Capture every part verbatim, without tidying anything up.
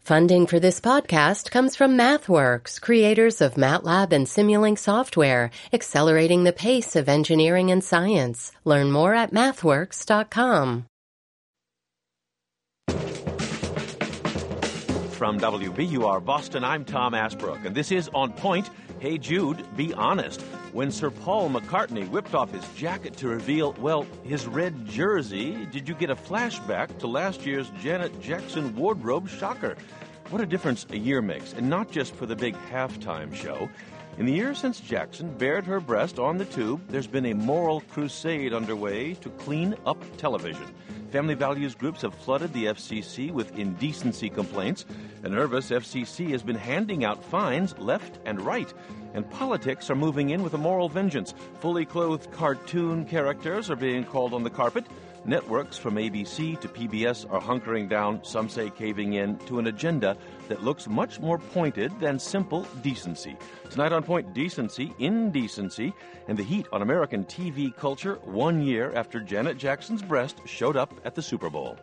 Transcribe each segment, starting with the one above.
Funding for this podcast comes from MathWorks, creators of MATLAB and Simulink software, accelerating the pace of engineering and science. Learn more at mathworks dot com. From W B U R Boston, I'm Tom Asbrook, and this is On Point. Hey Jude, be honest. When Sir Paul McCartney whipped off his jacket to reveal, well, his red jersey, did you get a flashback to last year's Janet Jackson wardrobe shocker? What a difference a year makes, and not just for the big halftime show. In the years since Jackson bared her breast on the tube, there's been a moral crusade underway to clean up television. Family values groups have flooded the F C C with indecency complaints. A nervous F C C has been handing out fines left and right. And politics are moving in with a moral vengeance. Fully clothed cartoon characters are being called on the carpet. Networks from A B C to P B S are hunkering down, some say caving in, to an agenda that looks much more pointed than simple decency. Tonight on Point, decency, indecency, and the heat on American T V culture one year after Janet Jackson's breast showed up at the Super Bowl.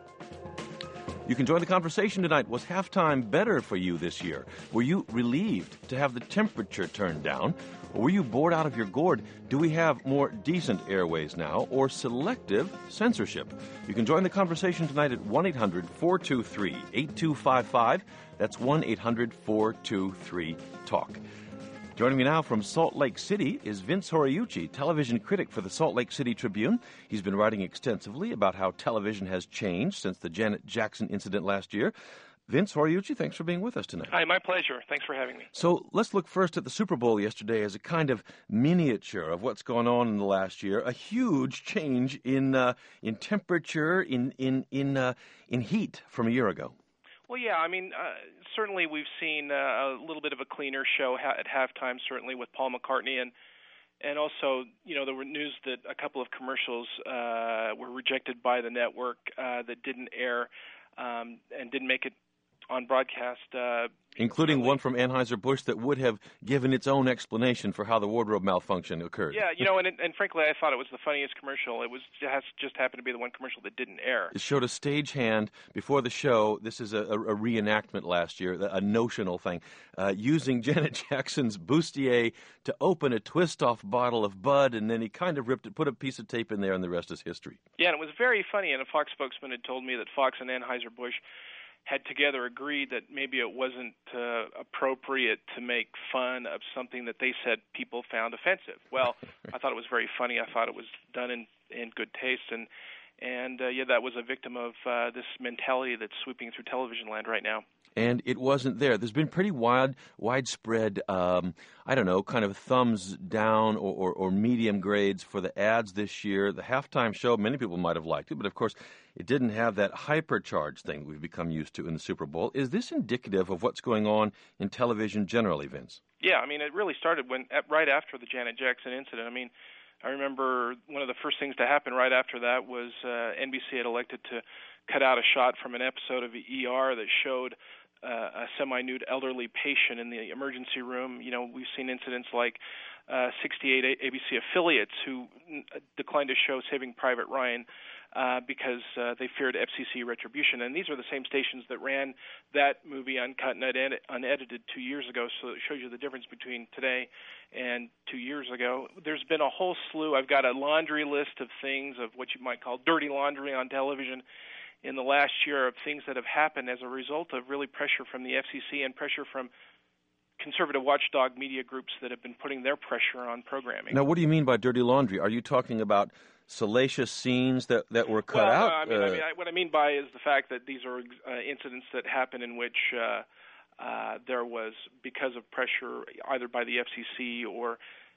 You can join the conversation tonight. Was halftime better for you this year? Were you relieved to have the temperature turned down? Or were you bored out of your gourd? Do we have more decent airways now, or selective censorship? You can join the conversation tonight at one eight hundred four two three eight two five five. That's one eight hundred four two three talk. Joining me now from Salt Lake City is Vince Horiuchi, television critic for the Salt Lake City Tribune. He's been writing extensively about how television has changed since the Janet Jackson incident last year. Vince Horiuchi, thanks for being with us tonight. Hi, my pleasure. Thanks for having me. So let's look first at the Super Bowl yesterday as a kind of miniature of what's gone on in the last year. A huge change in uh, in temperature, in in in uh, in heat from a year ago. Well, yeah, I mean, uh, certainly we've seen uh, a little bit of a cleaner show ha- at halftime, certainly with Paul McCartney, and and also, you know, there were news that a couple of commercials uh, were rejected by the network uh, that didn't air um, and didn't make it on broadcast. Uh, Including certainly. one from Anheuser-Busch that would have given its own explanation for how the wardrobe malfunction occurred. Yeah, you know, and and frankly, I thought it was the funniest commercial. It was just, just happened to be the one commercial that didn't air. It showed a stagehand before the show. This is a, a, a reenactment last year, a notional thing, uh, using Janet Jackson's bustier to open a twist-off bottle of Bud, and then he kind of ripped it, put a piece of tape in there, and the rest is history. Yeah, and it was very funny, and a Fox spokesman had told me that Fox and Anheuser-Busch had together agreed that maybe it wasn't uh, appropriate to make fun of something that they said people found offensive. Well, I thought it was very funny. I thought it was done in, in good taste, and and uh, yeah, that was a victim of uh, this mentality that's sweeping through television land right now. And it wasn't there. There's been pretty wide, widespread, um, I don't know, kind of thumbs down or, or, or medium grades for the ads this year. The halftime show, many people might have liked it, but of course it didn't have that hypercharged thing we've become used to in the Super Bowl. Is this indicative of what's going on in television generally, Vince? Yeah, I mean, it really started when right after the Janet Jackson incident. I mean, I remember one of the first things to happen right after that was uh, N B C had elected to cut out a shot from an episode of E R that showed Uh, a semi-nude elderly patient in the emergency room. You know, we've seen incidents like uh, sixty-eight A B C affiliates who declined to show Saving Private Ryan uh, because uh, they feared F C C retribution. And these are the same stations that ran that movie uncut and uned- unedited two years ago, so it shows you the difference between today and two years ago. There's been a whole slew. I've got a laundry list of things, of what you might call dirty laundry on television in the last year, of things that have happened as a result of really pressure from the F C C and pressure from conservative watchdog media groups that have been putting their pressure on programming. Now, what do you mean by dirty laundry? Are you talking about salacious scenes that, that were cut well, out? No, I mean, uh, I mean I, what I mean by is the fact that these are uh, incidents that happen in which uh, uh, there was, because of pressure either by the F C C or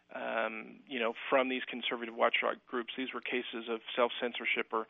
um, you know, from these conservative watchdog groups, these were cases of self-censorship or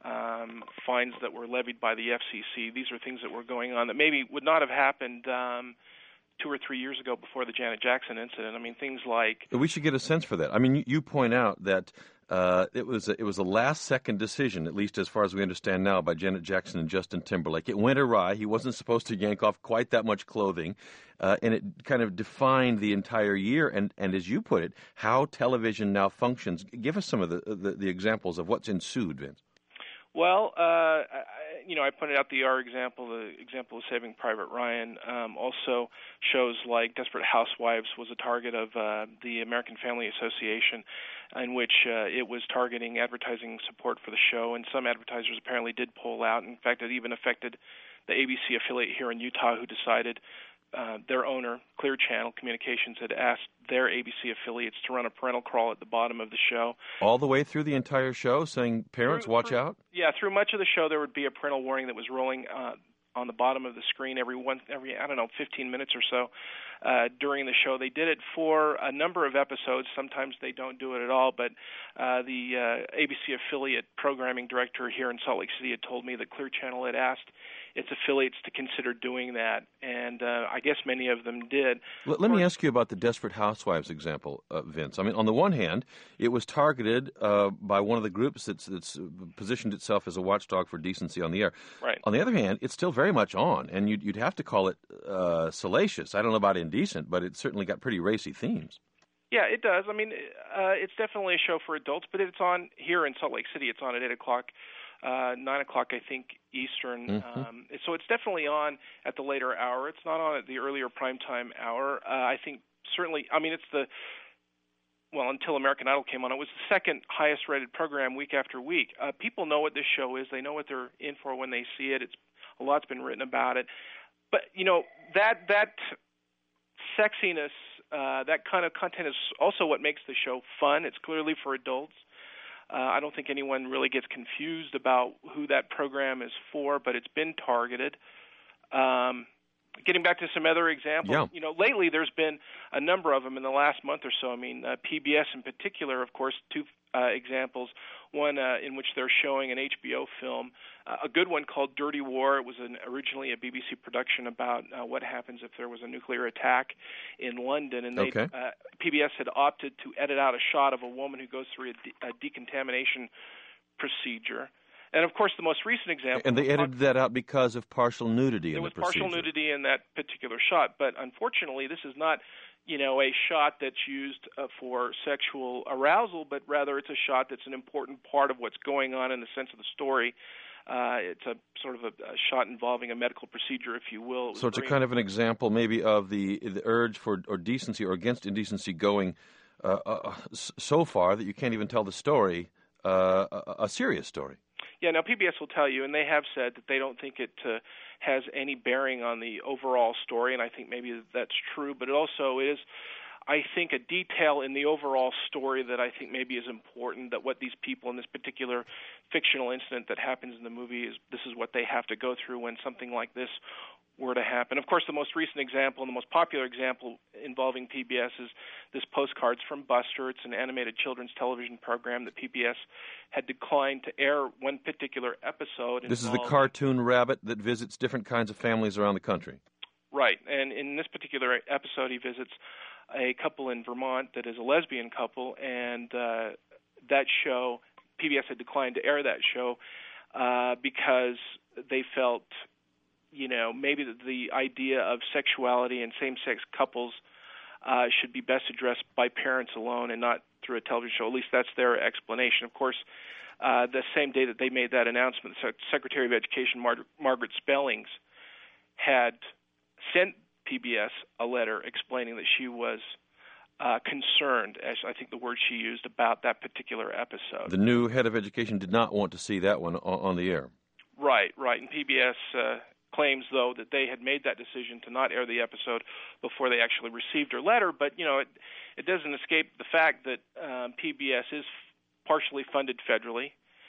um, fines that were levied by the F C C. These are things that were going on that maybe would not have happened um, two or three years ago before the Janet Jackson incident. I mean, things like... We should get a sense for that. I mean, you, you point out that uh, it was a, it was a last-second decision, at least as far as we understand now, by Janet Jackson and Justin Timberlake. It went awry. He wasn't supposed to yank off quite that much clothing, uh, and it kind of defined the entire year. And, and as you put it, how television now functions. Give us some of the, the, the examples of what's ensued, Vince. Well, uh, you know, I pointed out the E R example, the example of Saving Private Ryan. Um, also, shows like Desperate Housewives was a target of uh, the American Family Association, in which uh, it was targeting advertising support for the show, and some advertisers apparently did pull out. In fact, it even affected the A B C affiliate here in Utah, who decided uh, their owner, Clear Channel Communications, had asked their A B C affiliates to run a parental crawl at the bottom of the show. All the way through the entire show, saying, parents, through, watch through, out? Yeah, through much of the show, there would be a parental warning that was rolling uh, on the bottom of the screen every one, every I don't know, fifteen minutes or so uh, during the show. They did it for a number of episodes. Sometimes they don't do it at all, but uh, the uh, A B C affiliate programming director here in Salt Lake City had told me that Clear Channel had asked its affiliates to consider doing that, and uh, I guess many of them did. Let, let me ask you about the Desperate Housewives example, uh, Vince. I mean, on the one hand, it was targeted uh, by one of the groups that's, that's positioned itself as a watchdog for decency on the air. Right. On the other hand, it's still very much on, and you'd, you'd have to call it uh, salacious. I don't know about indecent, but it certainly got pretty racy themes. Yeah, it does. I mean, uh, it's definitely a show for adults, but it's on here in Salt Lake City. It's on at eight o'clock. Uh, nine o'clock, I think, Eastern. Mm-hmm. Um, so it's definitely on at the later hour. It's not on at the earlier primetime hour. Uh, I think certainly, I mean, it's the, well, until American Idol came on, it was the second highest rated program week after week. Uh, people know what this show is. They know what they're in for when they see it. It's a lot's been written about it. But, you know, that that sexiness, uh, that kind of content is also what makes the show fun. It's clearly for adults. Uh, I don't think anyone really gets confused about who that program is for, but it's been targeted. Um, getting back to some other examples, yeah. you know, lately there's been a number of them in the last month or so. I mean, uh, P B S in particular, of course, two uh, examples. One uh, in which they're showing an H B O film, uh, a good one called Dirty War. It was an, originally a B B C production about uh, what happens if there was a nuclear attack in London. And they, okay. uh, P B S had opted to edit out a shot of a woman who goes through a, de- a decontamination procedure. And, of course, the most recent example... And they edited that out because of partial nudity in the procedure. There was partial nudity in that particular shot. But, unfortunately, this is not, you know, a shot that's used uh, for sexual arousal, but rather it's a shot that's an important part of what's going on in the sense of the story. Uh, it's a sort of a, a shot involving a medical procedure, if you will. It so it's a kind of an example maybe of the, the urge for or decency or against indecency going uh, uh, so far that you can't even tell the story, uh, a, a serious story. Yeah, now P B S will tell you, and they have said that they don't think it uh, has any bearing on the overall story, and I think maybe that's true, but it also is, I think, a detail in the overall story that I think maybe is important, that what these people in this particular fictional incident that happens in the movie is this is what they have to go through when something like this were to happen. Of course, the most recent example and the most popular example involving P B S is this Postcards from Buster. It's an animated children's television program that P B S had declined to air one particular episode. This is the cartoon rabbit that visits different kinds of families around the country. Right, and in this particular episode, he visits a couple in Vermont that is a lesbian couple, and uh, that show, P B S had declined to air that show uh, because they felt, you know, maybe the, the idea of sexuality and same-sex couples uh, should be best addressed by parents alone and not through a television show. At least that's their explanation. Of course, uh, the same day that they made that announcement, Secretary of Education Mar- Margaret Spellings had sent P B S a letter explaining that she was uh, concerned, as I think the word she used, about that particular episode. The new head of education did not want to see that one on, on the air. Right, right. And P B S uh, claims, though, that they had made that decision to not air the episode before they actually received her letter. But, you know, it, it doesn't escape the fact that um, P B S is partially funded federally,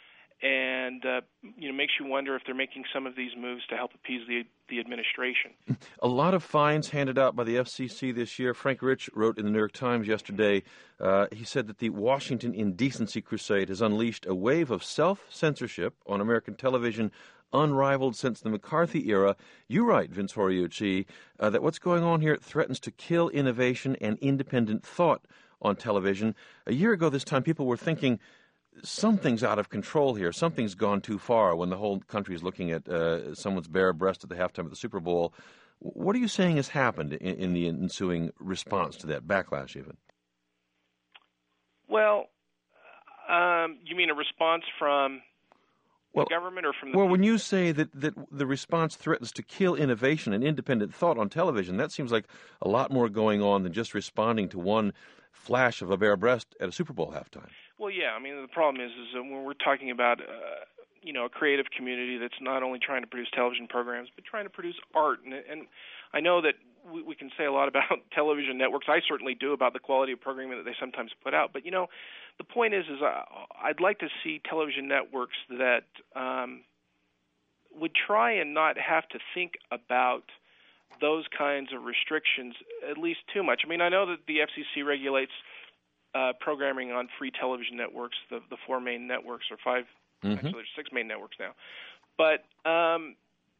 and uh, you know, makes you wonder if they're making some of these moves to help appease the the administration. A lot of fines handed out by the F C C this year. Frank Rich wrote in the New York Times yesterday, uh, he said that the Washington Indecency Crusade has unleashed a wave of self-censorship on American television unrivaled since the McCarthy era. You write, Vince Horiuchi, uh, that what's going on here threatens to kill innovation and independent thought on television. A year ago this time, people were thinking, something's out of control here. Something's gone too far when the whole country is looking at uh, someone's bare breast at the halftime of the Super Bowl. What are you saying has happened in, in the ensuing response to that, backlash even? Well, um, you mean a response from... well, the government or from the Well, people? when you say that, that the response threatens to kill innovation and independent thought on television, that seems like a lot more going on than just responding to one flash of a bare breast at a Super Bowl halftime. Well, yeah. I mean, the problem is, is that when we're talking about, uh, you know, a creative community that's not only trying to produce television programs, but trying to produce art. And, and I know that we, we can say a lot about television networks. I certainly do about the quality of programming that they sometimes put out. But, you know, the point is, is I, I'd like to see television networks that um, would try and not have to think about those kinds of restrictions at least too much. I mean, I know that the F C C regulates uh, programming on free television networks, the, the four main networks, or five, mm-hmm. actually there's six main networks now. But, um,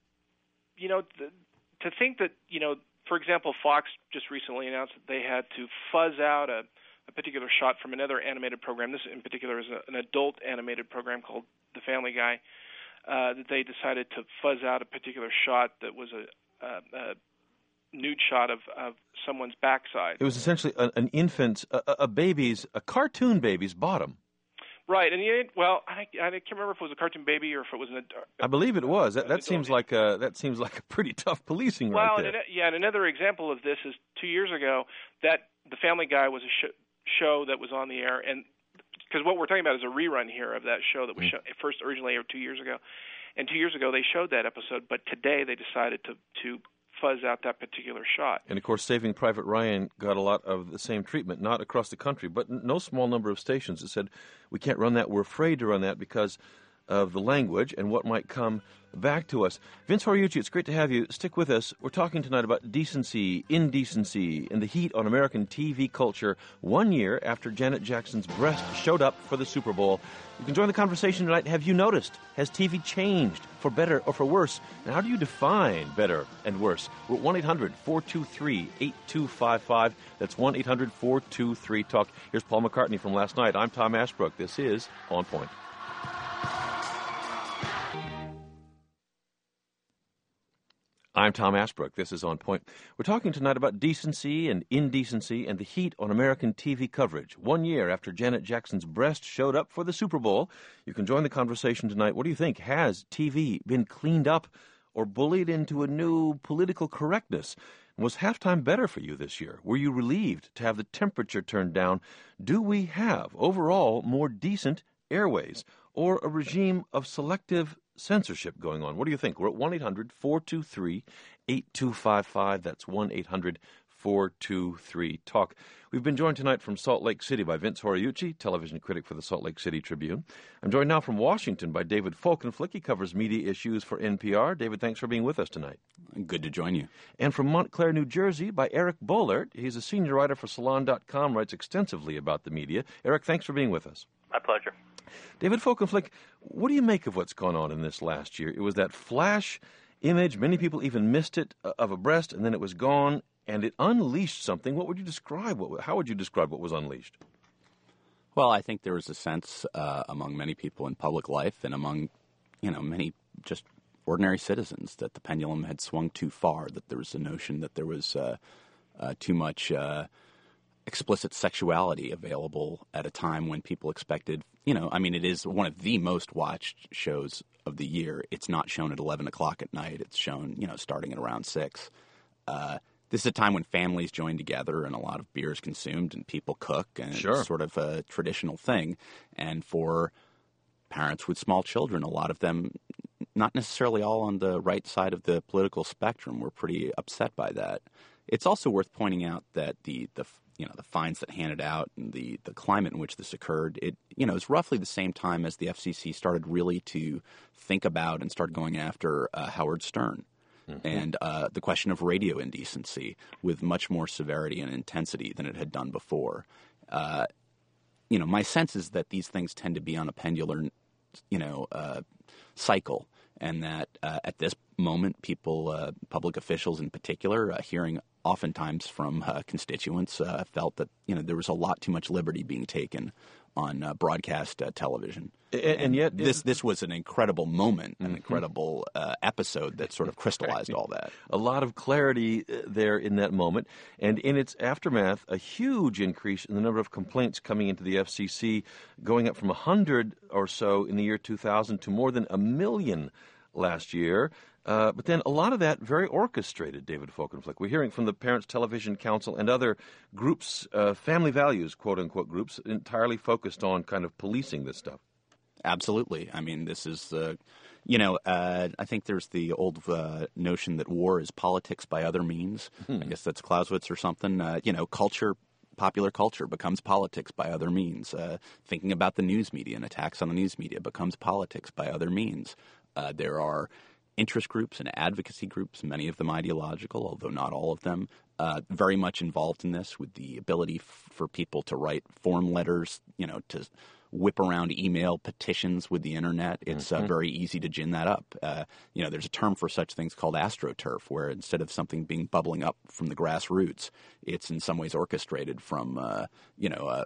you know, the, to think that, you know, for example, Fox just recently announced that they had to fuzz out a, a particular shot from another animated program. This in particular is a, an adult animated program called The Family Guy, uh, that they decided to fuzz out a particular shot that was a Uh, a nude shot of, of someone's backside. It was essentially an, an infant's, a, a baby's, a cartoon baby's bottom. Right, and you, well, I, I can't remember if it was a cartoon baby or if it was an. A, I believe it was. That, that seems like a that seems like a pretty tough policing well, right there. Well, yeah, and another example of this is two years ago that The Family Guy was a sh- show that was on the air, and because what we're talking about is a rerun here of that show that was mm. show, first originally aired two years ago. And two years ago, they showed that episode, but today they decided to, to fuzz out that particular shot. And, of course, Saving Private Ryan got a lot of the same treatment, not across the country, but no small number of stations that said, we can't run that, we're afraid to run that because of the language and what might come back to us. Vince Horiuchi, it's great to have you. Stick with us. We're talking tonight about decency, indecency, and the heat on American T V culture one year after Janet Jackson's breast showed up for the Super Bowl. You can join the conversation tonight. Have you noticed? Has T V changed for better or for worse? And how do you define better and worse? We're at one eight hundred four two three eight two five five. That's one eight hundred four two three talk. Here's Paul McCartney from last night. I'm Tom Ashbrook. This is On Point. I'm Tom Ashbrook. This is On Point. We're talking tonight about decency and indecency and the heat on American T V coverage. One year after Janet Jackson's breast showed up for the Super Bowl. You can join the conversation tonight. What do you think? Has T V been cleaned up or bullied into a new political correctness? Was halftime better for you this year? Were you relieved to have the temperature turned down? Do we have, overall, more decent airways or a regime of selective censorship going on? What do you think? We're at one eight hundred four two three eight two five five. That's one eight hundred four two three talk. We've been joined tonight from Salt Lake City by Vince Horiuchi, television critic for the Salt Lake City Tribune. I'm joined now from Washington by David Folkenflik. He covers media issues for N P R. David, thanks for being with us tonight. Good to join you. And from Montclair, New Jersey, by Eric Boehlert. He's a senior writer for Salon dot com, writes extensively about the media. Eric, thanks for being with us. My pleasure. David Folkenflik, what do you make of what's gone on in this last year? It was that flash image, many people even missed it, uh, of a breast, and then it was gone, and it unleashed something. What would you describe? What, how would you describe what was unleashed? Well, I think there was a sense uh, among many people in public life and among, you know, many just ordinary citizens that the pendulum had swung too far, that there was a notion that there was uh, uh, too much uh, explicit sexuality available at a time when people expected, you know, I mean, it is one of the most watched shows of the year. It's not shown at eleven o'clock at night. It's shown, you know, starting at around six. Uh, this is a time when families join together and a lot of beer is consumed and people cook, and sure. It's sort of a traditional thing. And for parents with small children, a lot of them, not necessarily all on the right side of the political spectrum, were pretty upset by that. It's also worth pointing out that the, the you know, the fines that handed out and the, the climate in which this occurred, it, you know, is roughly the same time as the F C C started really to think about and start going after uh, Howard Stern mm-hmm. and uh, the question of radio indecency with much more severity and intensity than it had done before. Uh, you know, my sense is that these things tend to be on a pendular, you know, uh, cycle, and that uh, at this moment, people, uh, public officials in particular, uh, hearing oftentimes from uh, constituents, uh, felt that, you know, there was a lot too much liberty being taken on uh, broadcast uh, television. And, And, and yet, this this was an incredible moment, an mm-hmm. incredible uh, episode that sort of crystallized all that. A lot of clarity there in that moment. And in its aftermath, a huge increase in the number of complaints coming into the F C C, going up from one hundred or so in the year two thousand to more than a million last year. Uh, but then a lot of that very orchestrated, David Folkenflik. We're hearing from the Parents Television Council and other groups, uh, family values, quote-unquote groups, entirely focused on kind of policing this stuff. Absolutely. I mean, this is, uh, you know, uh, I think there's the old uh, notion that war is politics by other means. Hmm. I guess that's Clausewitz or something. Uh, you know, culture, popular culture becomes politics by other means. Uh, thinking about the news media and attacks on the news media becomes politics by other means. Uh, there are interest groups and advocacy groups, many of them ideological, although not all of them, uh, very much involved in this with the ability f- for people to write form letters, you know, to whip around email petitions with the internet. It's mm-hmm. uh, very easy to gin that up. Uh, you know, there's a term for such things called astroturf, where instead of something being bubbling up from the grassroots, it's in some ways orchestrated from, uh, you know, uh,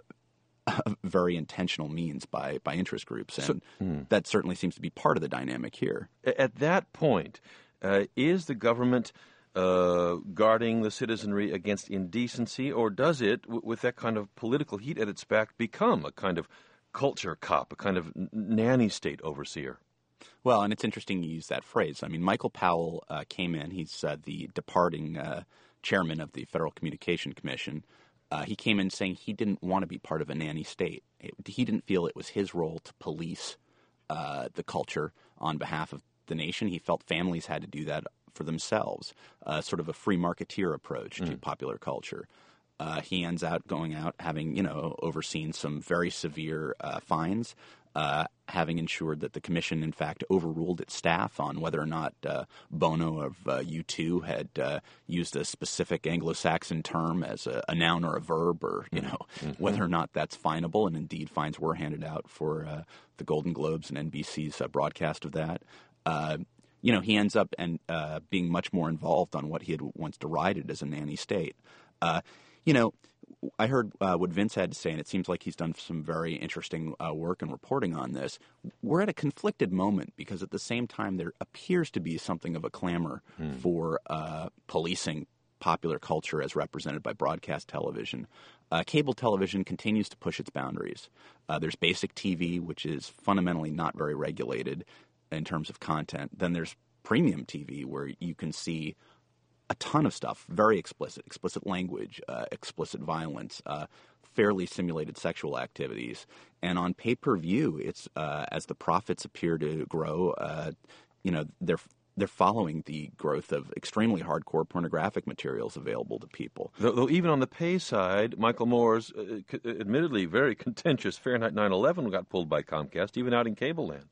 very intentional means by, by interest groups. And so, hmm. that certainly seems to be part of the dynamic here. At that point, uh, is the government uh, guarding the citizenry against indecency, or does it, w- with that kind of political heat at its back, become a kind of culture cop, a kind of nanny state overseer? Well, and it's interesting you use that phrase. I mean, Michael Powell uh, came in. He's uh, the departing uh, chairman of the Federal Communication Commission. Uh, he came in saying he didn't want to be part of a nanny state. It, he didn't feel it was his role to police uh, the culture on behalf of the nation. He felt families had to do that for themselves, uh, sort of a free marketeer approach mm. to popular culture. Uh, he ends out going out having, you know, overseen some very severe uh, fines, uh, having ensured that the commission, in fact, overruled its staff on whether or not uh, Bono of uh, U two had uh, used a specific Anglo-Saxon term as a, a noun or a verb, or, you know, mm-hmm. whether or not that's finable. And indeed, fines were handed out for uh, the Golden Globes and N B C's uh, broadcast of that. Uh, you know, he ends up and uh, being much more involved on what he had once derided as a nanny state. Uh, You know, I heard uh, what Vince had to say, and it seems like he's done some very interesting uh, work and reporting on this. We're at a conflicted moment because at the same time there appears to be something of a clamor mm. for uh, policing popular culture as represented by broadcast television. Uh, cable television continues to push its boundaries. Uh, there's basic T V, which is fundamentally not very regulated in terms of content. Then there's premium T V, where you can see a ton of stuff, very explicit, explicit language, uh, explicit violence, uh, fairly simulated sexual activities. And on pay-per-view, it's uh, as the profits appear to grow, uh, you know, they're they're following the growth of extremely hardcore pornographic materials available to people. Though, though even on the pay side, Michael Moore's uh, c- admittedly very contentious Fahrenheit nine eleven got pulled by Comcast, even out in cable land.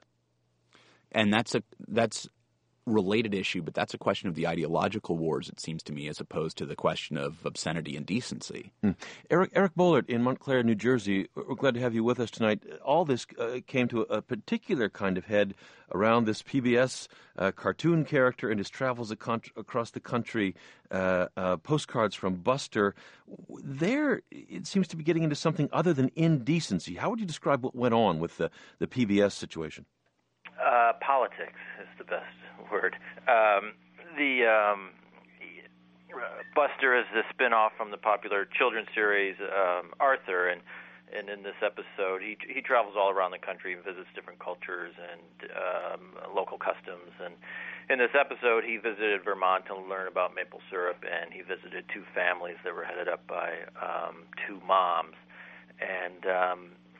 And that's a that's. related issue, but that's a question of the ideological wars, it seems to me, as opposed to the question of obscenity and decency. Mm. Eric Eric Boehlert in Montclair, New Jersey, we're glad to have you with us tonight. All this uh, came to a particular kind of head around this P B S uh, cartoon character and his travels ac- across the country, uh, uh, postcards from Buster. There, it seems to be getting into something other than indecency. How would you describe what went on with the, the P B S situation? Uh, politics is the best word. Um, the um, Buster is the spin-off from the popular children's series um, Arthur, and and in this episode, he he travels all around the country and visits different cultures and um, local customs. And in this episode, he visited Vermont to learn about maple syrup, and he visited two families that were headed up by um, two moms, and um,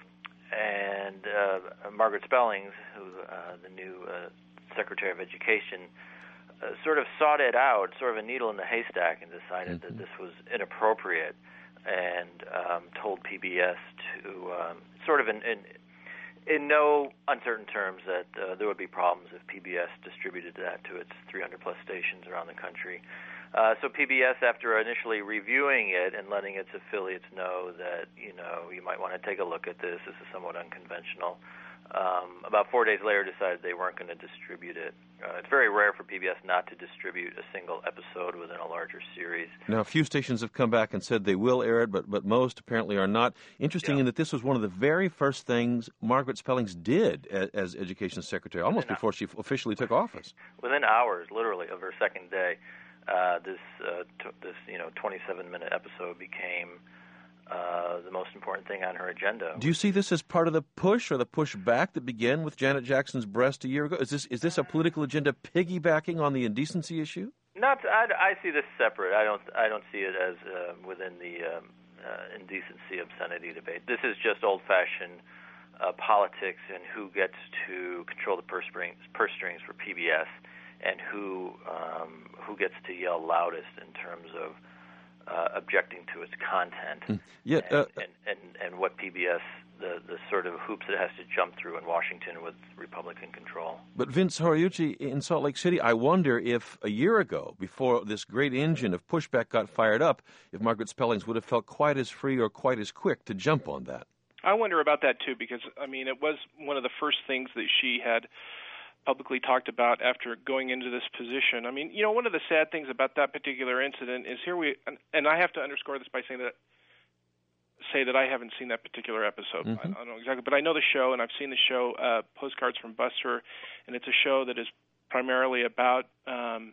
and uh, Margaret Spellings, who uh, the new uh, Secretary of Education, uh, sort of sought it out, sort of a needle in the haystack, and decided mm-hmm. that this was inappropriate, and um, told P B S to um, sort of in, in in no uncertain terms that uh, there would be problems if P B S distributed that to its three hundred plus stations around the country. Uh, so P B S, after initially reviewing it and letting its affiliates know that, you know, you might want to take a look at this, this is somewhat unconventional, um, about four days later decided they weren't going to distribute it. Uh, it's very rare for P B S not to distribute a single episode within a larger series. Now, a few stations have come back and said they will air it, but but most apparently are not. Interesting Yeah. in that this was one of the very first things Margaret Spellings did as, as Education Secretary, almost before she officially took office. Within hours, literally, of her second day, uh, this uh, t- this you know twenty-seven minute episode became uh, the most important thing on her agenda. Do you see this as part of the push or the pushback that began with Janet Jackson's breast a year ago? Is this is this a political agenda piggybacking on the indecency issue? Not, I, I see this separate. I don't, I don't see it as uh, within the um, uh, indecency obscenity debate. This is just old-fashioned uh, politics and who gets to control the purse strings, purse strings for P B S, and who um, who gets to yell loudest in terms of uh, objecting to its content, Mm. Yet, and, uh, and, and and what P B S. The, the sort of hoops it has to jump through in Washington with Republican control. But Vince Horiuchi in Salt Lake City, I wonder if a year ago, before this great engine of pushback got fired up, if Margaret Spellings would have felt quite as free or quite as quick to jump on that. I wonder about that, too, because, I mean, it was one of the first things that she had publicly talked about after going into this position. I mean, you know, one of the sad things about that particular incident is here we, and, and I have to underscore this by saying that say that I haven't seen that particular episode. Mm-hmm. I don't know exactly, but I know the show, and I've seen the show, uh, Postcards from Buster, and it's a show that is primarily about, um,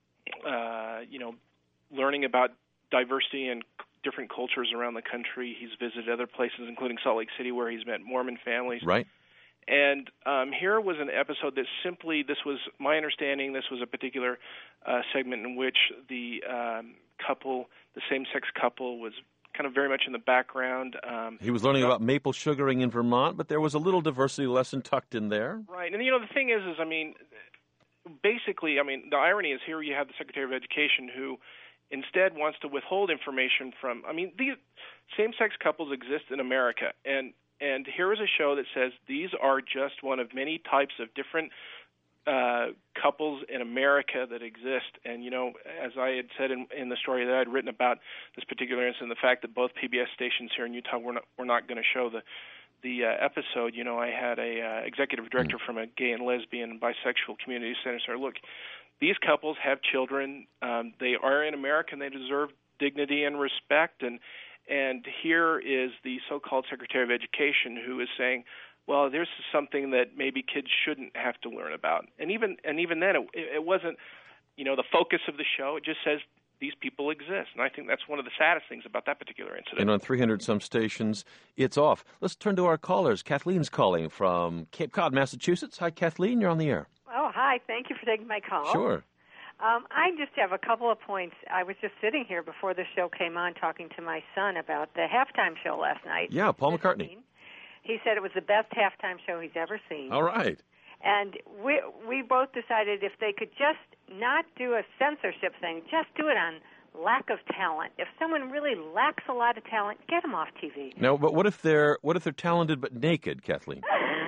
uh, you know, learning about diversity and c- different cultures around the country. He's visited other places, including Salt Lake City, where he's met Mormon families. Right. And um, here was an episode that simply, this was my understanding, this was a particular uh, segment in which the um, couple, the same-sex couple, was kind of very much in the background. Um, He was learning you know, about maple sugaring in Vermont, but there was a little diversity lesson tucked in there. Right. And, you know, the thing is, is, I mean, basically, I mean, the irony is here you have the Secretary of Education who instead wants to withhold information from, I mean, these same-sex couples exist in America, and and here is a show that says these are just one of many types of different uh, couples in America that exist. And, you know, as I had said in, in the story that I had written about this particular incident, the fact that both P B S stations here in Utah were not, were not going to show the the uh, episode, you know, I had a uh, executive director from a gay and lesbian and bisexual community center say, look, these couples have children. Um, they are in America, and they deserve dignity and respect. And and here is the so-called Secretary of Education who is saying, well, this is something that maybe kids shouldn't have to learn about. And even and even then, it, it wasn't, you know, the focus of the show. It just says these people exist. And I think that's one of the saddest things about that particular incident. And on three hundred some stations, it's off. Let's turn to our callers. Kathleen's calling from Cape Cod, Massachusetts. Hi, Kathleen. You're on the air. Oh, hi. Thank you for taking my call. Sure. Um, I just have a couple of points. I was just sitting here before the show came on talking to my son about the halftime show last night. Yeah, Paul McCartney. He said it was the best halftime show he's ever seen. All right. And we we both decided if they could just not do a censorship thing, just do it on lack of talent. If someone really lacks a lot of talent, get them off T V. Now, but what if they're what if they're talented but naked, Kathleen?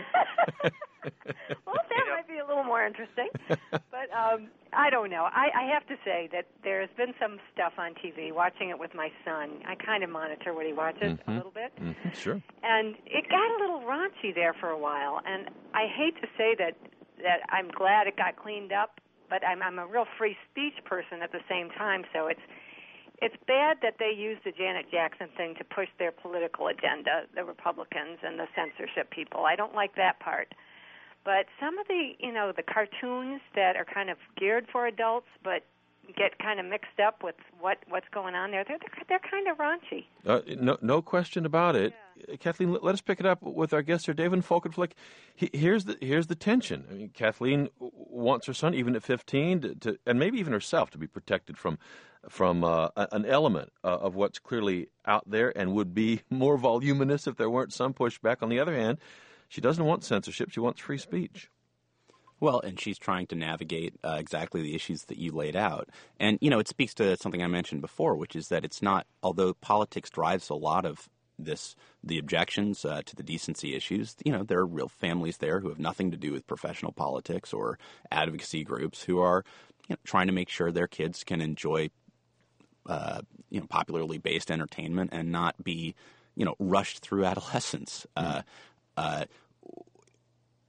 Well, that might be a little more interesting. But um, I don't know. I, I have to say that there's been some stuff on T V, watching it with my son. I kind of monitor what he watches Mm-hmm. a little bit. Mm-hmm. Sure. And it got a little raunchy there for a while. And I hate to say that, that I'm glad it got cleaned up, but I'm, I'm a real free speech person at the same time, so it's It's bad that they use the Janet Jackson thing to push their political agenda, the Republicans and the censorship people. I don't like that part. But some of the, you know, the cartoons that are kind of geared for adults but get kind of mixed up with what, what's going on there, they're, they're, they're kind of raunchy. Uh, no, no question about it. Yeah. Kathleen, let, let us pick it up with our guest here, David Folkenflik. He, here's the here's the tension. I mean, Kathleen wants her son, even at fifteen, to, to and maybe even herself, to be protected from from uh, an element uh, of what's clearly out there and would be more voluminous if there weren't some pushback. On the other hand, she doesn't want censorship. She wants free speech. Well, and she's trying to navigate uh, exactly the issues that you laid out. And, you know, it speaks to something I mentioned before, which is that it's not, although politics drives a lot of this, the objections uh, to the decency issues, you know, there are real families there who have nothing to do with professional politics or advocacy groups who are, you know, trying to make sure their kids can enjoy, uh, you know, popularly based entertainment and not be, you know, rushed through adolescence. Mm. Uh, uh,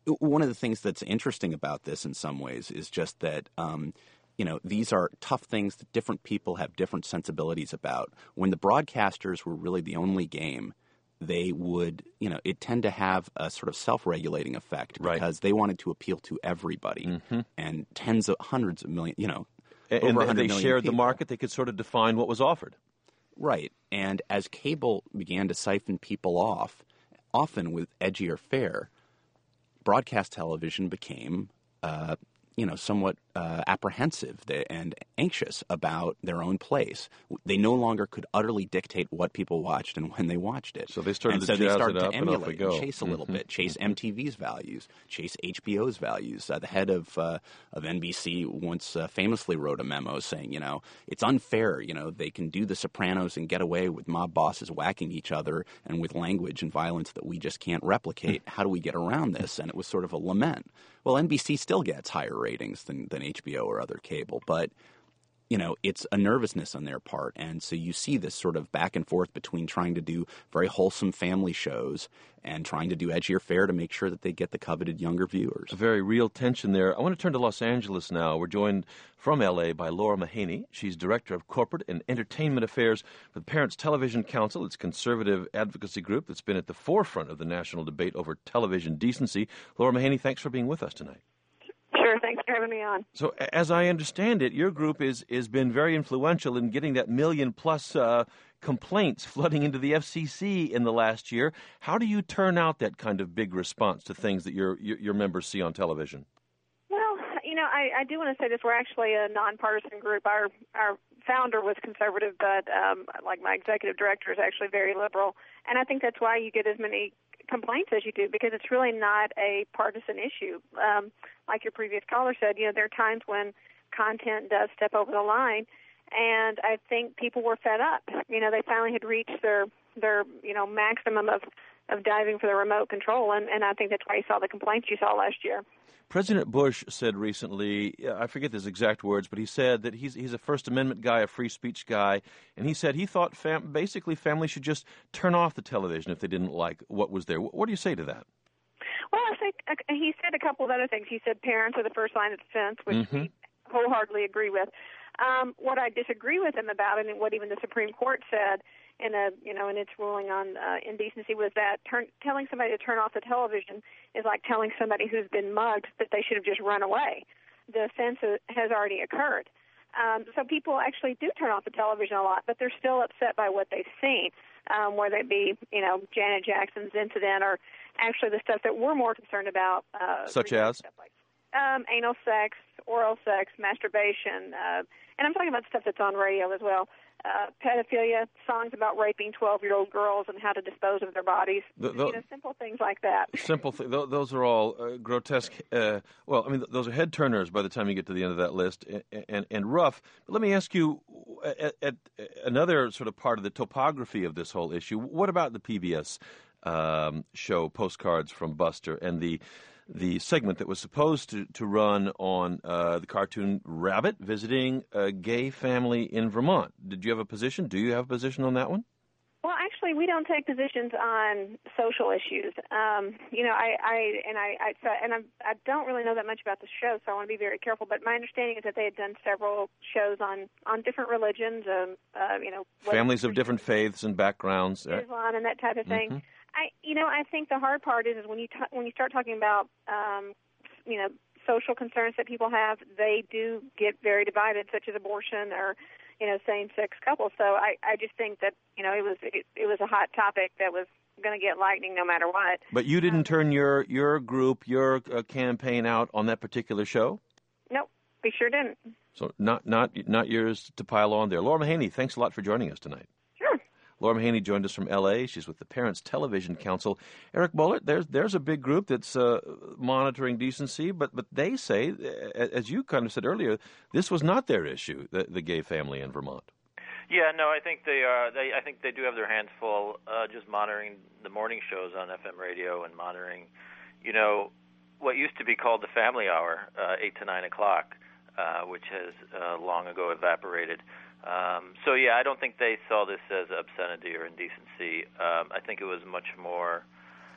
one of the things that's interesting about this in some ways is just that, um, you know, these are tough things that different people have different sensibilities about. When the broadcasters were really the only game, they would, you know, it tend to have a sort of self-regulating effect because right. they wanted to appeal to everybody mm-hmm. and tens of hundreds of million, you know, and, over and they shared people. the market. They could sort of define what was offered. Right. And as cable began to siphon people off, often with edgier fare, broadcast television became, uh, you know, somewhat uh, apprehensive and anxious about their own place. They no longer could utterly dictate what people watched and when they watched it. So they started and to so jazz they started it up to and off emulate, we go. and chase a little mm-hmm. bit, chase mm-hmm. M T V's values, chase H B O's values. Uh, the head of uh, of N B C once uh, famously wrote a memo saying, you know, it's unfair. You know, they can do The Sopranos and get away with mob bosses whacking each other and with language and violence that we just can't replicate. How do we get around this? And it was sort of a lament. Well, N B C still gets higher ratings than, than H B O or other cable, but, you know, it's a nervousness on their part. And so you see this sort of back and forth between trying to do very wholesome family shows and trying to do edgier fare to make sure that they get the coveted younger viewers. A very real tension there. I want to turn to Los Angeles now. We're joined from L A by Laura Mahaney. She's Director of Corporate and Entertainment Affairs for the Parents Television Council. It's a conservative advocacy group that's been at the forefront of the national debate over television decency. Laura Mahaney, thanks for being with us tonight. Sure, thanks for having me on. So, as I understand it, your group is has been very influential in getting that million plus uh, complaints flooding into the F C C in the last year. How do you turn out that kind of big response to things that your your, your members see on television? Well, you know, I, I do want to say this. We're actually a nonpartisan group. Our our founder was conservative, but um, like my executive director is actually very liberal, and I think that's why you get as many complaints as you do, because it's really not a partisan issue. Um, like your previous caller said, you know, there are times when content does step over the line, and I think people were fed up. You know, they finally had reached their, their you know, maximum of, of diving for the remote control, and, and I think that's why you saw the complaints you saw last year. President Bush said recently, I forget his exact words, but he said that he's he's a First Amendment guy, a free speech guy, and he said he thought fam- basically families should just turn off the television if they didn't like what was there. What do you say to that? Well, I think uh, he said a couple of other things. He said parents are the first line of defense, which mm-hmm. we wholeheartedly agree with. Um, what I disagree with him about, and what even the Supreme Court said in a you know in its ruling on uh, indecency, was that turn, telling somebody to turn off the television is like telling somebody who's been mugged that they should have just run away. The offense has already occurred. Um, so people actually do turn off the television a lot, but they're still upset by what they've seen, um, whether it be you know Janet Jackson's incident or actually the stuff that we're more concerned about, uh, such as stuff like um, anal sex, oral sex, masturbation, uh, and I'm talking about stuff that's on radio as well. Uh, pedophilia, songs about raping twelve-year-old girls and how to dispose of their bodies. The, the, you know, simple things like that. Simple th- th- Those are all uh, grotesque. Uh, well, I mean, th- those are head turners by the time you get to the end of that list, and, and, and rough. But let me ask you, at, at another sort of part of the topography of this whole issue, what about the P B S um, show Postcards from Buster and the the segment that was supposed to, to run on uh, the cartoon Rabbit visiting a gay family in Vermont? Did you have a position? Do you have a position on that one? Well, actually, we don't take positions on social issues. Um, you know, I, I and I, I so, and I'm, I don't really know that much about the show, so I want to be very careful. But my understanding is that they had done several shows on, on different religions. Um, uh, you know, families of different faiths and backgrounds, Islam and that type of thing. Mm-hmm. I, you know, I think the hard part is, is when you t- when you start talking about, um, you know, social concerns that people have, they do get very divided, such as abortion or, you know, same-sex couples. So I, I just think that, you know, it was it, it was a hot topic that was going to get lightning no matter what. But you didn't um, turn your your group, your uh, campaign out on that particular show? Nope, we sure didn't. So not not not yours to pile on there. Laura Mahaney, thanks a lot for joining us tonight. Laura Mahaney joined us from L A. She's with the Parents Television Council. Eric Bullard, there's there's a big group that's uh, monitoring decency, but but they say, as you kind of said earlier, this was not their issue, the, the gay family in Vermont. Yeah, no, I think they are. They I think they do have their hands full, uh, just monitoring the morning shows on F M radio and monitoring, you know, what used to be called the Family Hour, uh, eight to nine o'clock, uh, which has uh, long ago evaporated. Um, so, yeah, I don't think they saw this as obscenity or indecency. Um, I think it was much more,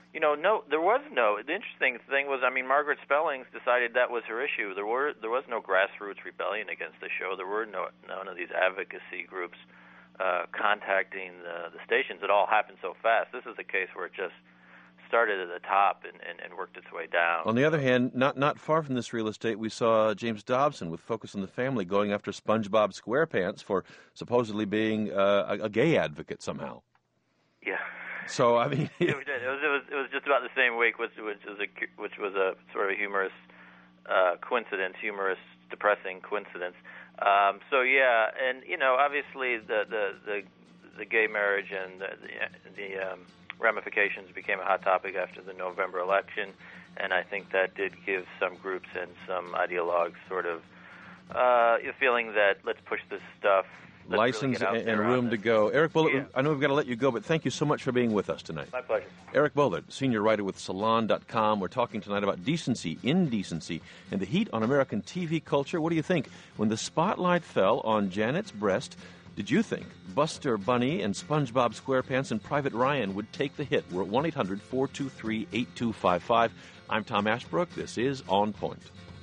you know, no, there was no. The interesting thing was, I mean, Margaret Spellings decided that was her issue. There were there was no grassroots rebellion against the show. There were no none of these advocacy groups uh, contacting the, the stations. It all happened so fast. This is a case where it just started at the top and, and, and worked its way down. On the other hand, not not far from this real estate, we saw James Dobson with Focus on the Family going after SpongeBob SquarePants for supposedly being uh, a, a gay advocate somehow. Yeah. So I mean, it, was, it was it was it was just about the same week, which which was a which was a sort of a humorous uh, coincidence, humorous, depressing coincidence. Um, so yeah, and you know, obviously the the the, the gay marriage and the the, the um, ramifications became a hot topic after the November election, and I think that did give some groups and some ideologues sort of uh, a feeling that let's push this stuff. License really and, and room to go. Eric Bullard, yeah. I know we've got to let you go, but thank you so much for being with us tonight. My pleasure. Eric Bullard, senior writer with Salon dot com. We're talking tonight about decency, indecency, and the heat on American T V culture. What do you think? When the spotlight fell on Janet's breast, did you think Buster Bunny and SpongeBob SquarePants and Private Ryan would take the hit? We're at one eight hundred four two three eight two five five. I'm Tom Ashbrook. This is On Point.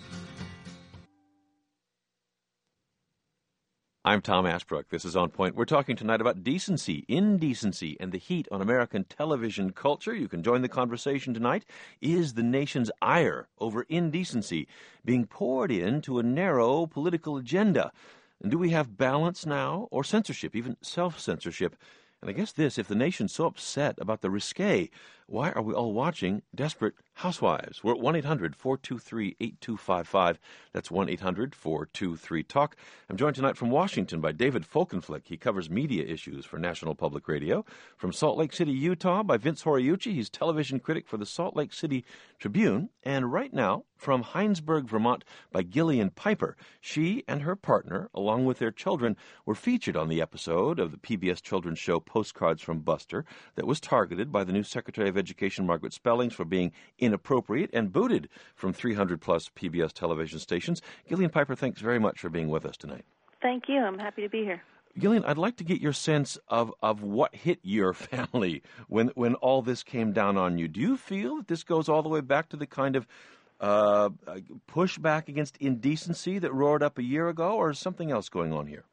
I'm Tom Ashbrook. This is On Point. We're talking tonight about decency, indecency, and the heat on American television culture. You can join the conversation tonight. Is the nation's ire over indecency being poured into a narrow political agenda? And do we have balance now, or censorship, even self-censorship? And I guess this, if the nation's so upset about the risque, why are we all watching Desperate Housewives? We're at one eight hundred four two three eight two five five. That's one eight hundred four two three talk. I'm joined tonight from Washington by David Folkenflik. He covers media issues for National Public Radio. From Salt Lake City, Utah, by Vince Horiuchi. He's television critic for the Salt Lake City Tribune. And right now, from Heinsberg, Vermont, by Gillian Piper. She and her partner, along with their children, were featured on the episode of the P B S children's show Postcards from Buster that was targeted by the new Secretary of Education, Margaret Spellings, for being inappropriate and booted from three hundred plus P B S television stations. Gillian Piper, thanks very much for being with us tonight. Thank you. I'm happy to be here. Gillian, I'd like to get your sense of, of what hit your family when when all this came down on you. Do you feel that this goes all the way back to the kind of uh, pushback against indecency that roared up a year ago, or is something else going on here?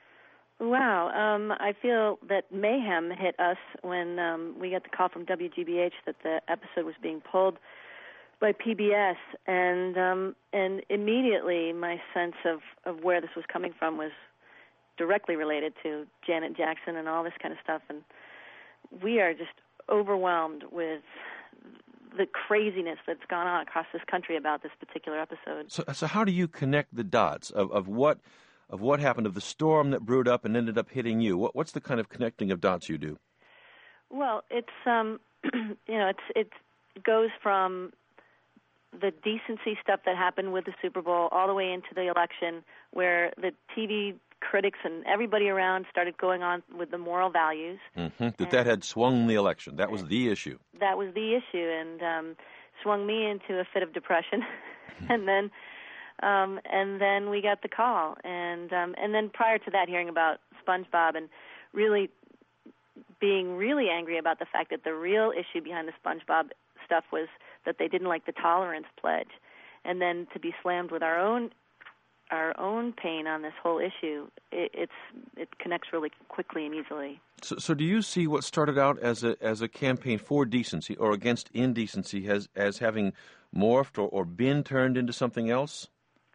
Wow. Um, I feel that mayhem hit us when um, we got the call from W G B H that the episode was being pulled by P B S, and um, and immediately my sense of, of where this was coming from was directly related to Janet Jackson and all this kind of stuff, and we are just overwhelmed with the craziness that's gone on across this country about this particular episode. So, so how do you connect the dots of, of what of what happened, of the storm that brewed up and ended up hitting you? What, what's the kind of connecting of dots you do? Well, it's um, you know, it's it goes from the decency stuff that happened with the Super Bowl all the way into the election, where the T V critics and everybody around started going on with the moral values. Mm-hmm. That that had swung the election. That was the issue. That was the issue, and um, swung me into a fit of depression, and then. Um, and then we got the call, and um, and then prior to that, hearing about SpongeBob and really being really angry about the fact that the real issue behind the SpongeBob stuff was that they didn't like the tolerance pledge, and then to be slammed with our own our own pain on this whole issue, it, it's it connects really quickly and easily. So, so do you see what started out as a as a campaign for decency or against indecency as as having morphed or, or been turned into something else?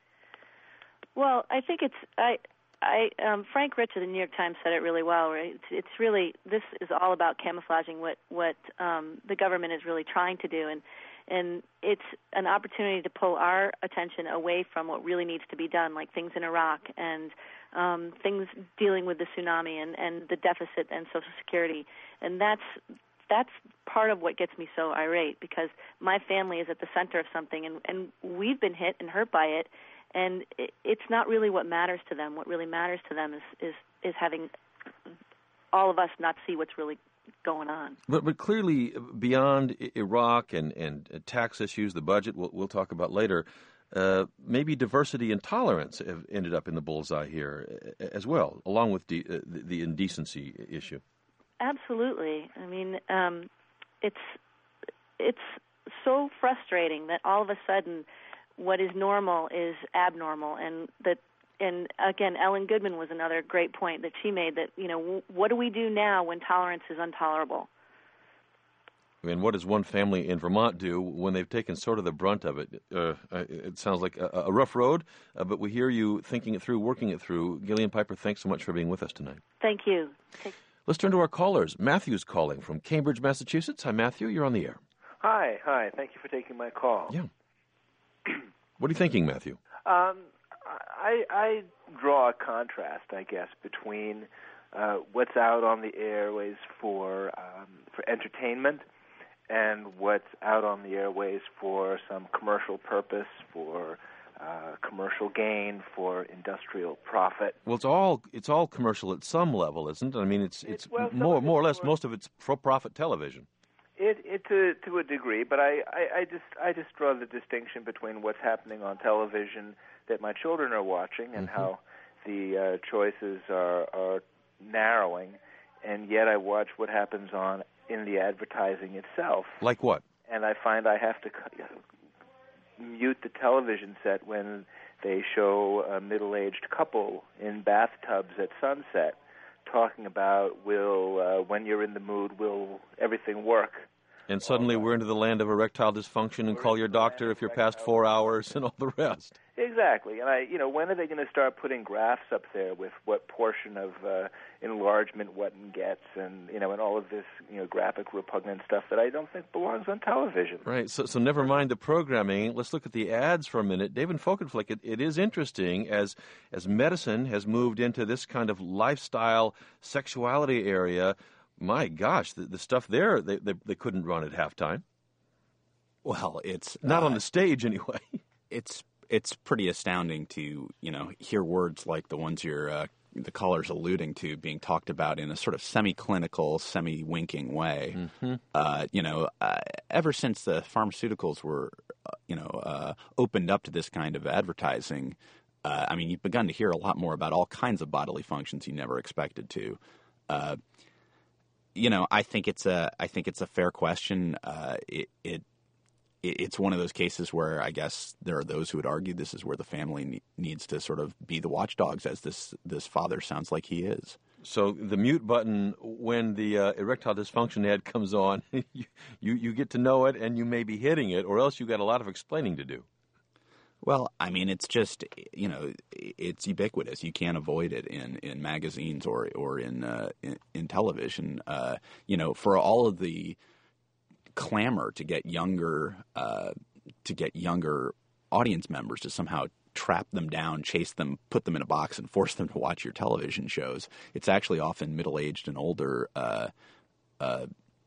Well, I think it's I, I um, Frank Rich of the New York Times said it really well. Right? It's, it's really this is all about camouflaging what what um, the government is really trying to do, and and it's an opportunity to pull our attention away from what really needs to be done, like things in Iraq and um, things dealing with the tsunami and, and the deficit and Social Security, and that's that's part of what gets me so irate, because my family is at the center of something, and, and we've been hit and hurt by it. And it's not really what matters to them. What really matters to them is, is, is having all of us not see what's really going on. But but clearly, beyond Iraq and, and tax issues, the budget we'll, we'll talk about later, uh, maybe diversity and tolerance have ended up in the bullseye here as well, along with de- uh, the, the indecency issue. Absolutely. I mean, um, it's it's so frustrating that all of a sudden what is normal is abnormal, and that and again, Ellen Goodman was another great point that she made, that, you know, w- what do we do now when tolerance is intolerable? I mean, what does one family in Vermont do when they've taken sort of the brunt of it? Uh, it sounds like a, a rough road, uh, but we hear you thinking it through, working it through. Gillian Piper, thanks so much for being with us tonight. Thank you. Take- Let's turn to our callers. Matthew's calling from Cambridge, Massachusetts. Hi, Matthew. You're on the air. Hi, hi. Thank you for taking my call. Yeah. What are you thinking, Matthew? Um, I, I draw a contrast, I guess, between uh, what's out on the airways for um, for entertainment and what's out on the airways for some commercial purpose, for uh, commercial gain, for industrial profit. Well, it's all it's all commercial at some level, isn't it? I mean, it's it's well, more more or less for, most of it's for-profit television. It, it to to a degree, but I, I, I just I just draw the distinction between what's happening on television that my children are watching and mm-hmm. how the uh, choices are are narrowing, and yet I watch what happens on in the advertising itself. Like what? And I find I have to mute the television set when they show a middle-aged couple in bathtubs at sunset talking about, will, uh, when you're in the mood, will everything work? And suddenly we're into the land of erectile dysfunction and call your doctor if you're past four hours and all the rest. Exactly. And, I, you know, when are they going to start putting graphs up there with what portion of uh, enlargement what gets and, you know, and all of this, you know, graphic repugnant stuff that I don't think belongs on television. Right. So so never mind the programming. Let's look at the ads for a minute. David Folkenflik, it, it is interesting as as medicine has moved into this kind of lifestyle sexuality area. My gosh, the, the stuff there, they, they they couldn't run at halftime. Well, it's not uh, on the stage anyway. It's it's pretty astounding to, you know, hear words like the ones you're uh, the caller's alluding to being talked about in a sort of semi-clinical, semi-winking way. Mm-hmm. Uh, you know, uh, ever since the pharmaceuticals were, uh, you know, uh, opened up to this kind of advertising, uh, I mean, you've begun to hear a lot more about all kinds of bodily functions you never expected to. Uh, you know, I think it's a I think it's a fair question. Uh, it, it It's one of those cases where I guess there are those who would argue this is where the family ne- needs to sort of be the watchdogs, as this this father sounds like he is. So the mute button when the uh, erectile dysfunction ad comes on, you, you you get to know it and you may be hitting it, or else you got a lot of explaining to do. Well, I mean, it's just, you know, it's ubiquitous. You can't avoid it in, in magazines or or in uh, in, in television. Uh, you know, for all of the clamor to get younger uh, to get younger audience members to somehow trap them down, chase them, put them in a box, and force them to watch your television shows. It's actually often middle-aged and older uh, uh,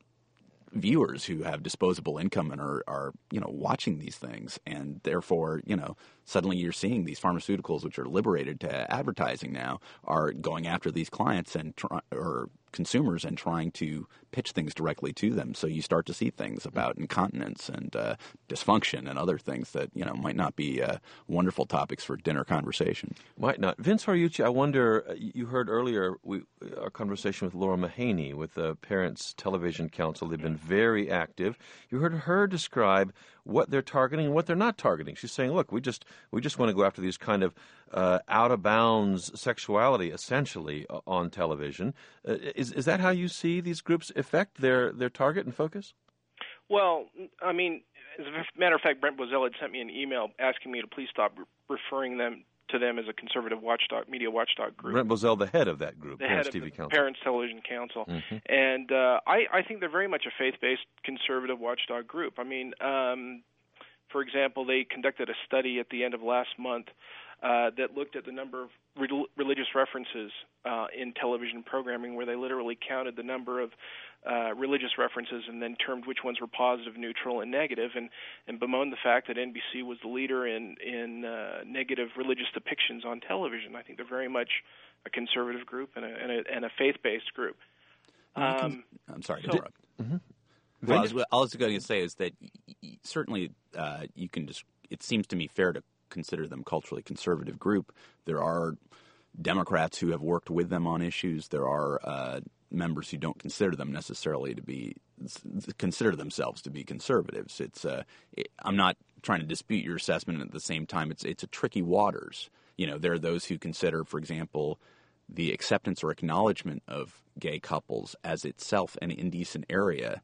viewers who have disposable income and are, are, you know, watching these things, and therefore, you know, suddenly you're seeing these pharmaceuticals, which are liberated to advertising now, are going after these clients and try, or consumers and trying to pitch things directly to them. So you start to see things about incontinence and uh, dysfunction and other things that, you know, might not be uh, wonderful topics for dinner conversation. Might not. Vince Hariucci, I wonder, you heard earlier we, our conversation with Laura Mahaney with the Parents Television Council. They've been very active. You heard her describe what they're targeting and what they're not targeting. She's saying, look, we just we just want to go after these kind of uh, out-of-bounds sexuality, essentially, uh, on television. Uh, is is that how you see these groups affect their, their target and focus? Well, I mean, as a matter of fact, Brent Bozell had sent me an email asking me to please stop re- referring them to them as a conservative watchdog, media watchdog group. Brent Bozell, the head of that group, the Parents head T V of the Council. Parents Television Council. Mm-hmm. And uh, I, I think they're very much a faith-based conservative watchdog group. I mean, um, for example, they conducted a study at the end of last month uh, that looked at the number of re- religious references uh, in television programming, where they literally counted the number of uh, religious references and then termed which ones were positive, neutral, and negative, and, and bemoaned the fact that N B C was the leader in, in uh, negative religious depictions on television. I think they're very much a conservative group and a, and a, and a faith-based group. Um, can, I'm sorry to so, interrupt. Mm-hmm. Well, I was, all I was going to say is that y- y- certainly uh, you can just, it seems to me fair to consider them culturally conservative group. There are Democrats who have worked with them on issues. There are uh, members who don't consider them necessarily to be consider themselves to be conservatives. It's uh, it, I'm not trying to dispute your assessment. At the same time, it's it's a tricky waters. You know, there are those who consider, for example, the acceptance or acknowledgement of gay couples as itself an indecent area,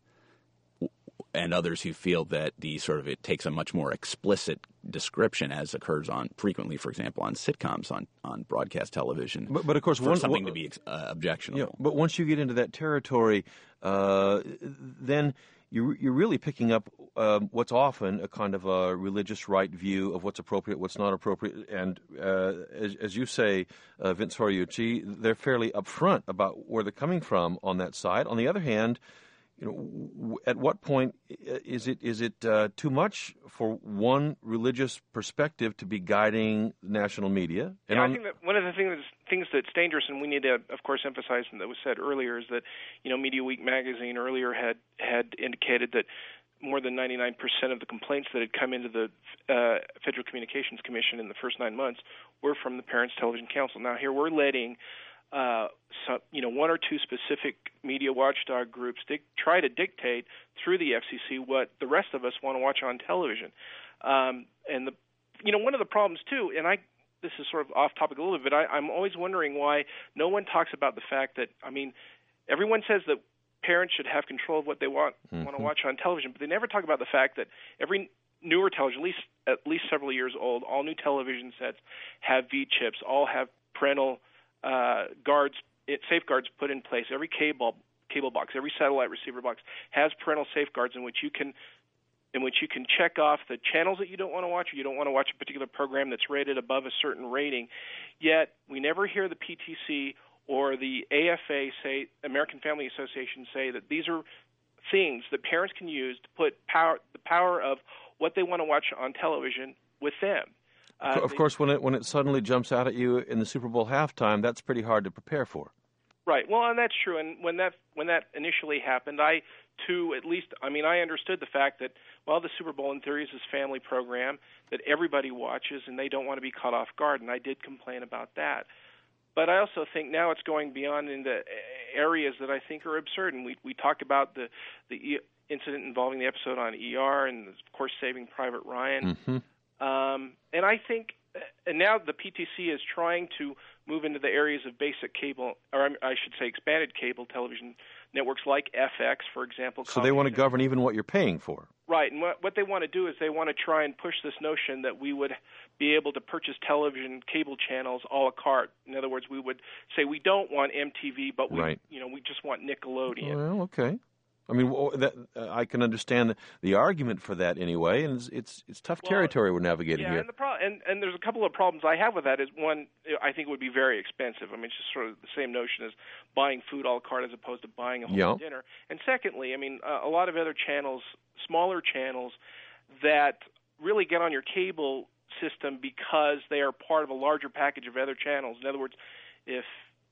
and others who feel that the sort of it takes a much more explicit description, as occurs on frequently, for example, on sitcoms on, on broadcast television. But, but of course, for one, something one, to be uh, objectionable. You know, but once you get into that territory, uh, then you're, you're really picking up uh, what's often a kind of a religious right view of what's appropriate, what's not appropriate. And uh, as, as you say, uh, Vince Horiuchi, they're fairly upfront about where they're coming from on that side. On the other hand, you know, at what point is it is it uh, too much for one religious perspective to be guiding national media? And yeah, on, I think that one of the things things that's dangerous, and we need to, of course, emphasize, and that was said earlier, is that you know, Media Week magazine earlier had had indicated that more than ninety-nine percent of the complaints that had come into the uh, Federal Communications Commission in the first nine months were from the Parents Television Council. Now here we're letting Uh, so, you know, one or two specific media watchdog groups dic- try to dictate through the F C C what the rest of us want to watch on television. Um, and, the, you know, one of the problems, too, and I this is sort of off topic a little bit, but I, I'm always wondering why no one talks about the fact that, I mean, everyone says that parents should have control of what they want, mm-hmm. want to watch on television, but they never talk about the fact that every newer television, at least, at least several years old, all new television sets have V-chips, all have parental Uh, guards, it, safeguards put in place. Every cable cable box, every satellite receiver box has parental safeguards in which you can in which you can check off the channels that you don't want to watch, or you don't want to watch a particular program that's rated above a certain rating. Yet we never hear the P T C or the A F A say, American Family Association, say that these are things that parents can use to put power the power of what they want to watch on television with them. Uh, of course, when it when it suddenly jumps out at you in the Super Bowl halftime, that's pretty hard to prepare for. Right. Well, and that's true. And when that when that initially happened, I too, at least, I mean, I understood the fact that, well, the Super Bowl in theory is this family program that everybody watches, and they don't want to be caught off guard. And I did complain about that. But I also think now it's going beyond into areas that I think are absurd. And we we talked about the the incident involving the episode on E R, and of course, Saving Private Ryan. Mm-hmm. Um, and I think, and now the P T C is trying to move into the areas of basic cable, or I should say expanded cable television networks like F X, for example. So they want to govern even what you're paying for. Right, and what, what they want to do is they want to try and push this notion that we would be able to purchase television cable channels a la carte. In other words, we would say we don't want M T V, but we, right. you know, we just want Nickelodeon. Well, okay. I mean, that, uh, I can understand the argument for that anyway, and it's it's, it's tough well, territory we're navigating yeah, here. And, the pro- and, and there's a couple of problems I have with that. Is one, I think it would be very expensive. I mean, it's just sort of the same notion as buying food a la carte as opposed to buying a whole yeah. dinner. And secondly, I mean, uh, a lot of other channels, smaller channels, that really get on your cable system because they are part of a larger package of other channels. In other words, if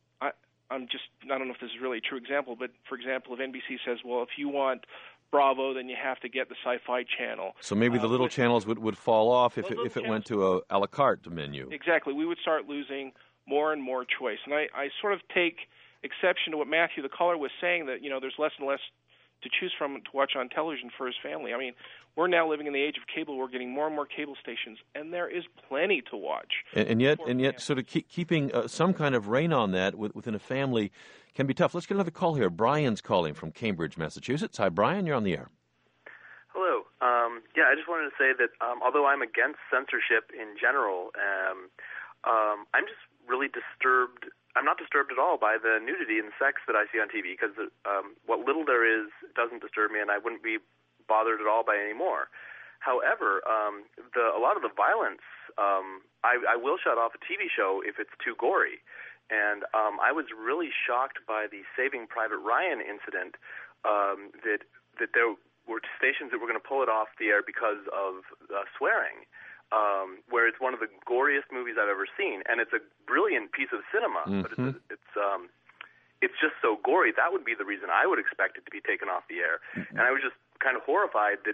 I'm just, I don't know if this is really a true example, but for example, if N B C says, well, if you want Bravo, then you have to get the Sci-Fi channel. So maybe the little uh, channels would, would fall off if it, if it channels, went to a a la carte menu. Exactly. We would start losing more and more choice. And I, I sort of take exception to what Matthew, the caller, was saying, that, you know, there's less and less to choose from to watch on television for his family. I mean, we're now living in the age of cable. We're getting more and more cable stations, and there is plenty to watch. And, and yet, and yet, sort of keep, keeping uh, some kind of rein on that with, within a family can be tough. Let's get another call here. Brian's calling from Cambridge, Massachusetts. Hi, Brian. You're on the air. Hello. Um, yeah, I just wanted to say that um, although I'm against censorship in general, um, um, I'm just really disturbed. I'm not disturbed at all by the nudity and sex that I see on T V, because um, what little there is doesn't disturb me, and I wouldn't be bothered at all by any more. However, um, the, a lot of the violence, um, I, I will shut off a T V show if it's too gory. And um, I was really shocked by the Saving Private Ryan incident, um, that that there were stations that were going to pull it off the air because of uh, swearing. Um, where it's one of the goriest movies I've ever seen, and it's a brilliant piece of cinema, mm-hmm. but it's it's, um, it's just so gory. That would be the reason I would expect it to be taken off the air. Mm-hmm. And I was just kind of horrified that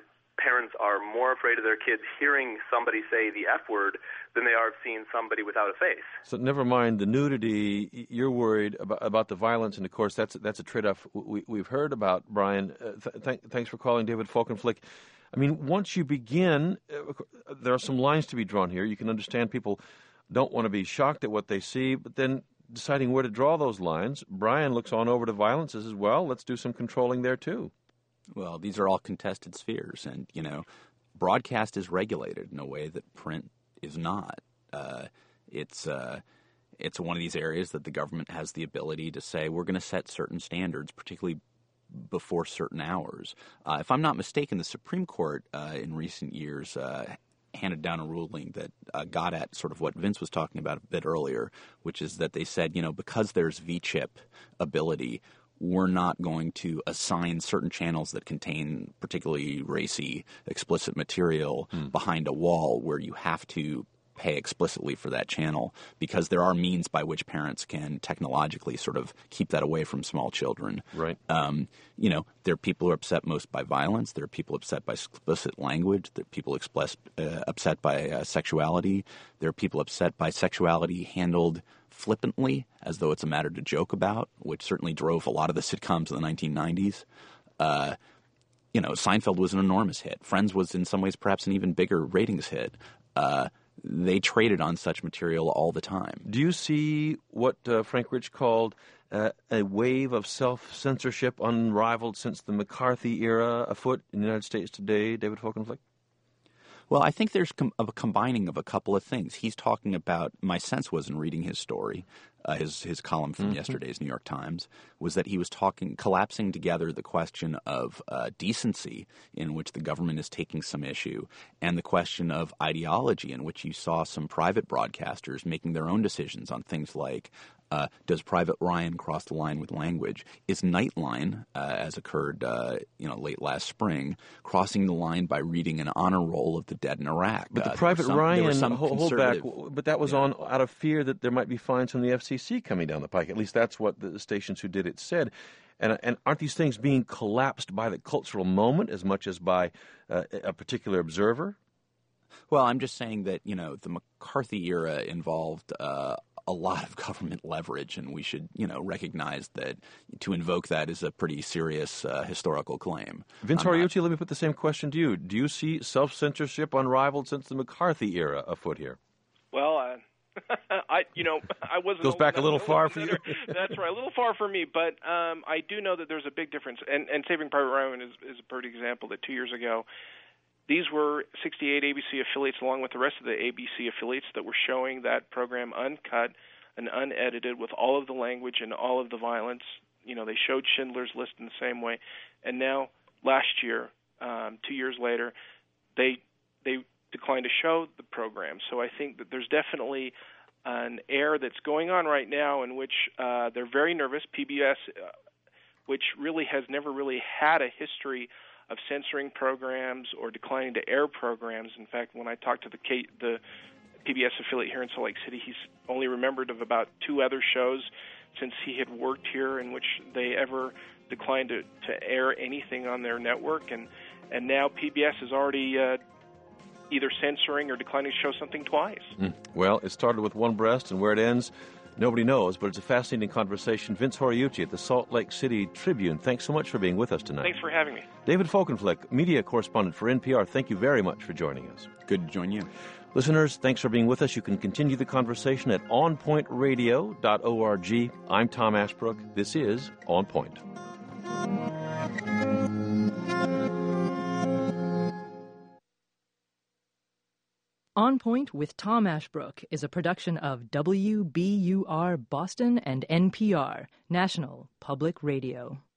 parents are more afraid of their kids hearing somebody say the F word than they are of seeing somebody without a face. So never mind the nudity, you're worried about, about the violence, and of course that's that's a trade-off we, we've heard about, Brian. Uh, th- th- thanks for calling, David Folkenflik. I mean, once you begin, uh, there are some lines to be drawn here. You can understand people don't want to be shocked at what they see, but then deciding where to draw those lines, Brian looks on over to violence and says, well, let's do some controlling there too. Well, these are all contested spheres, and, you know, broadcast is regulated in a way that print is not. Uh, it's uh, it's one of these areas that the government has the ability to say, we're going to set certain standards, particularly before certain hours. Uh, if I'm not mistaken, the Supreme Court uh, in recent years uh, handed down a ruling that uh, got at sort of what Vince was talking about a bit earlier, which is that they said, you know, because there's V CHIP ability, we're not going to assign certain channels that contain particularly racy, explicit material mm. behind a wall where you have to pay explicitly for that channel, because there are means by which parents can technologically sort of keep that away from small children. Right. Um, you know, there are people who are upset most by violence. There are people upset by explicit language. There are people express, uh, upset by uh, sexuality. There are people upset by sexuality handled flippantly, as though it's a matter to joke about, which certainly drove a lot of the sitcoms of the nineteen nineties. Uh, you know, Seinfeld was an enormous hit. Friends was in some ways perhaps an even bigger ratings hit. Uh, they traded on such material all the time. Do you see what uh, Frank Rich called uh, a wave of self-censorship unrivaled since the McCarthy era afoot in the United States today, David Folkenflik? Well, I think there's com- a combining of a couple of things. He's talking about, my sense was in reading his story, uh, his his column from mm-hmm. yesterday's New York Times, was that he was talking, collapsing together the question of uh, decency, in which the government is taking some issue, and the question of ideology, in which you saw some private broadcasters making their own decisions on things like, Uh, does Private Ryan cross the line with language? Is Nightline, uh, as occurred uh, you know, late last spring, crossing the line by reading an honor roll of the dead in Iraq? But the uh, Private some, Ryan hold back, but that was yeah. on out of fear that there might be fines from the F C C coming down the pike. At least that's what the stations who did it said. And, and aren't these things being collapsed by the cultural moment as much as by uh, a particular observer? Well, I'm just saying that, you know, the McCarthy era involved uh, a lot of government leverage, and we should, you know, recognize that to invoke that is a pretty serious uh, historical claim. Vince I'm Horiuchi, not... let me put the same question to you. Do you see self-censorship unrivaled since the McCarthy era afoot here? Well, uh, I, you know, I wasn't... Goes back a little far for you? That's right, a little far for me, but um, I do know that there's a big difference, and, and Saving Private Ryan is, is a perfect example that two years ago, these were sixty-eight A B C affiliates along with the rest of the A B C affiliates that were showing that program uncut and unedited with all of the language and all of the violence. You know, they showed Schindler's List in the same way. And now, last year, um, two years later, they they declined to show the program. So I think that there's definitely an air that's going on right now in which uh, they're very nervous. P B S, uh, which really has never really had a history of censoring programs or declining to air programs. In fact, when I talked to the K, the P B S affiliate here in Salt Lake City, he's only remembered of about two other shows since he had worked here in which they ever declined to, to air anything on their network. And, and now P B S is already uh, either censoring or declining to show something twice. Mm. Well, it started with one breast, and where it ends, nobody knows, but it's a fascinating conversation. Vince Horiuchi at the Salt Lake City Tribune, thanks so much for being with us tonight. Thanks for having me. David Folkenflik, media correspondent for N P R, thank you very much for joining us. Good to join you. Listeners, thanks for being with us. You can continue the conversation at on point radio dot org. I'm Tom Ashbrook. This is On Point. On Point with Tom Ashbrook is a production of W B U R Boston and N P R, National Public Radio.